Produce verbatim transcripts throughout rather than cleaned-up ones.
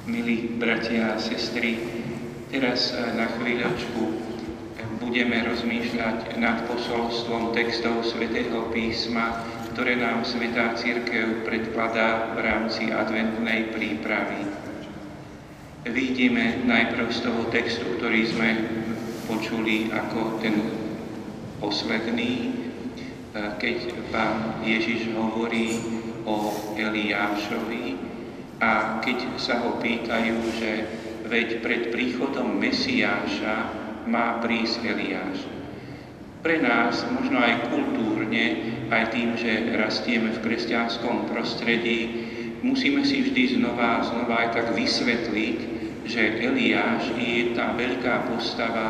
Milí bratia a sestry, teraz na chvíľočku budeme rozmýšľať nad posolstvom textov Svätého písma, ktoré nám Svätá Cirkev predkladá v rámci adventnej prípravy. Vidíme najprv z toho textu, ktorý sme počuli ako ten posledný, keď Pán Ježiš hovorí o Eliášovi, a keď sa ho pýtajú, že veď pred príchodom Mesiáša má prísť Eliáš. Pre nás, možno aj kultúrne, aj tým, že rastieme v kresťanskom prostredí, musíme si vždy znova a znova aj tak vysvetliť, že Eliáš je tá veľká postava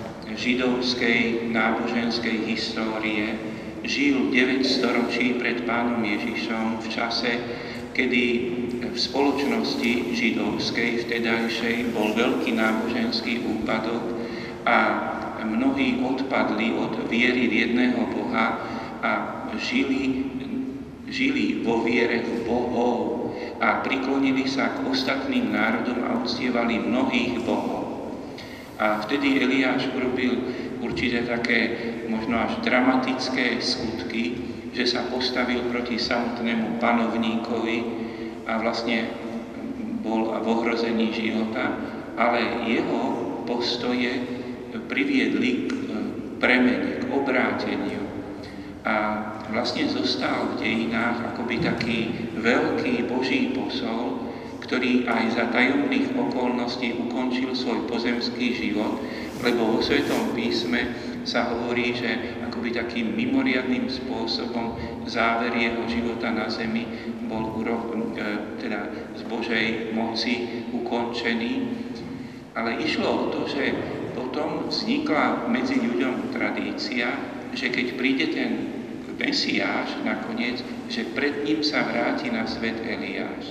židovskej náboženskej histórie. Žil deväť storočí pred Pánom Ježišom v čase, kedy v spoločnosti židovskej vtedajšej bol veľký náboženský úpadok a mnohí odpadli od viery v jedného Boha a žili, žili vo viere v bohov a priklonili sa k ostatným národom a uctievali mnohých bohov. A vtedy Eliáš urobil určite také možno až dramatické skutky, že sa postavil proti samotnému panovníkovi a vlastne bol v ohrození života, ale jeho postoje priviedli k premene, k obráteniu. A vlastne zostal v dejinách akoby taký veľký Boží posol, ktorý aj za tajomných okolností ukončil svoj pozemský život, lebo vo Svätom písme sa hovorí, že akoby takým mimoriadnym spôsobom záver jeho života na zemi bol teda z Božej moci ukončený. Ale išlo o to, že potom vznikla medzi ľuďom tradícia, že keď príde ten Mesiáš nakoniec, že pred ním sa vráti na svet Eliáš.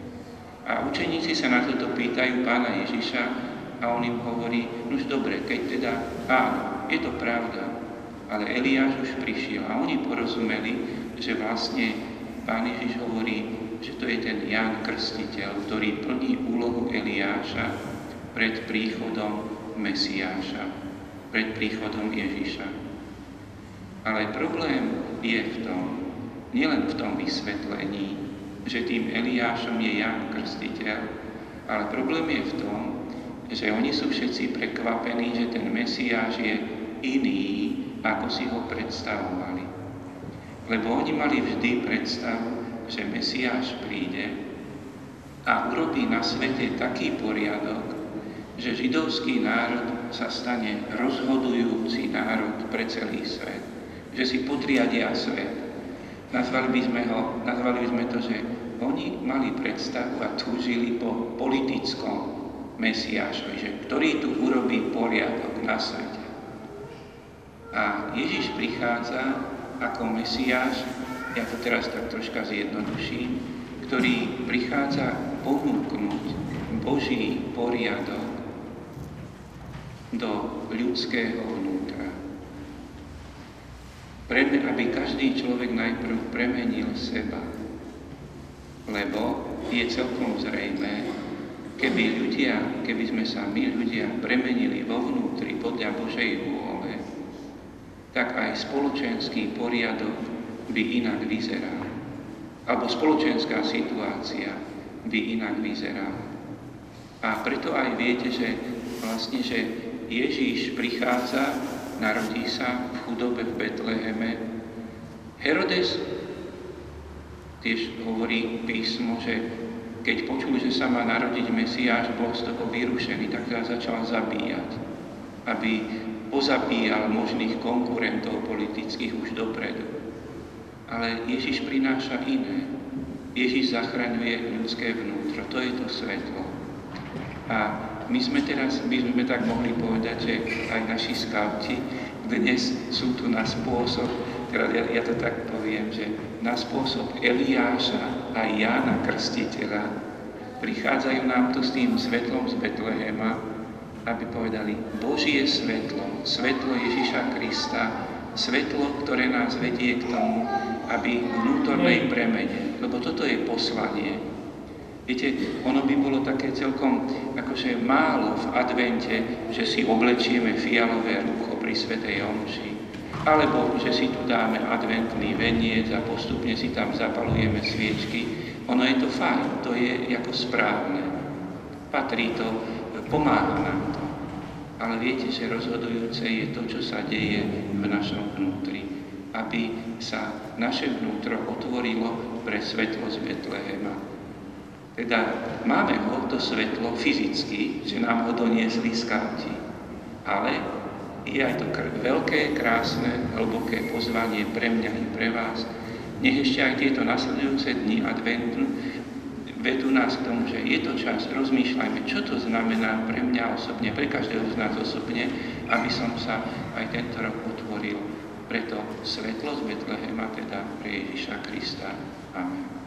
A učeníci sa na toto pýtajú Pána Ježiša a on im hovorí, nož dobre, keď teda áno, je to pravda, ale Eliáš už prišiel a oni porozumeli, že vlastne Pán Ježiš hovorí, že to je ten Ján Krstiteľ, ktorý plní úlohu Eliáša pred príchodom Mesiáša, pred príchodom Ježiša. Ale problém je v tom, nielen v tom vysvetlení, že tým Eliášom je Ján Krstiteľ, ale problém je v tom, že oni sú všetci prekvapení, že ten Mesiáš je iný, ako si ho predstavovali. Lebo oni mali vždy predstavu, že Mesiáš príde a urobí na svete taký poriadok, že židovský národ sa stane rozhodujúci národ pre celý svet. Že si podriadia svet. Nazvali by sme, ho, nazvali by sme to, že oni mali predstavu a túžili po politickom Mesiášovi, že ktorý tu urobí poriadok na svete. A Ježiš prichádza ako Mesiáš, ja to teraz tak troška zjednoduším, ktorý prichádza ponúknuť Boží poriadok do ľudského vnútra. Preme, aby každý človek najprv premenil seba, lebo je celkom zrejmé, keby ľudia, keby sme sa my ľudia premenili vo vnútri podľa Božej vôle, tak aj spoločenský poriadok by inak vyzeral. Alebo spoločenská situácia by inak vyzerala. A preto aj viete, že vlastne, že Ježíš prichádza, narodí sa v chudobe v Betleheme. Herodes, tiež hovorí písmo, že keď počul, že sa má narodiť Mesiáš, bol z toho vyrušený, tak sa začal zabíjať, aby pozabíjal možných konkurentov politických už dopredu. Ale Ježiš prináša iné. Ježiš zachraňuje ľudské vnútro. To je to svetlo. A my sme teraz, my sme tak mohli povedať, že aj naši skauti dnes sú tu na spôsob, teda ja, ja to tak poviem, že na spôsob Eliáša a Jána Krstiteľa prichádzajú nám tu s tým svetlom z Betlehema, aby povedali Božie svetlo, svetlo Ježiša Krista, svetlo, ktoré nás vedie k tomu, aby vnútornej premene, lebo toto je poslanie. Viete, ono by bolo také celkom akože málo v advente, že si oblečieme fialové rúcho pri svätej omši, alebo že si tu dáme adventný veniec a postupne si tam zapalujeme sviečky. Ono je to fajn, to je ako správne. Patrí to, pomáha nám to. Ale viete, že rozhodujúce je to, čo sa deje v našom vnútri. Aby sa naše vnútro otvorilo pre svetlo z Betlehema. Teda máme ho, to svetlo, fyzicky, že nám ho doniesli skauti. Ale je aj to kr- veľké, krásne, hlboké pozvanie pre mňa i pre vás. Nech ešte aj tieto nasledujúce dni adventu vedú nás k tomu, že je to čas, rozmýšľajme, čo to znamená pre mňa osobne, pre každého z nás osobne, aby som sa aj tento rok otvoril pre to svetlo z Betlehema, teda pre Ježiša Krista. Amen.